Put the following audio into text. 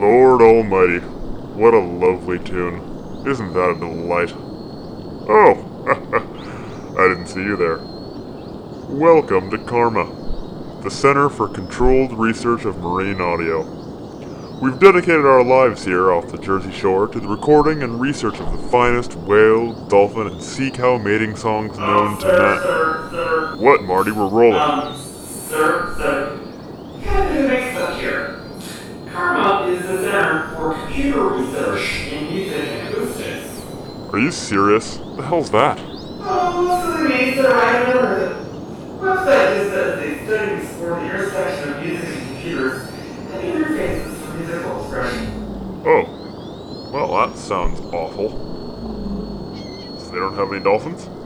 Lord Almighty, what a lovely tune. Isn't that a delight? Oh, I didn't see you there. Welcome to Karma, the Center for Controlled Research of Marine Audio. We've dedicated our lives here off the Jersey Shore to the recording and research of the finest whale, dolphin, and sea cow mating songs known to man. Sir. What, Marty? We're rolling. Sir. You gotta do the mix up here. Karma is the Center for Computer Research in Music and Acoustics. Are you serious? What the hell's that? Oh, silly me, sir, I have never heard of it. Website just says they study and explore the intersection of music and computers and interfaces for musical expression. Oh, well, that sounds awful. So they don't have any dolphins?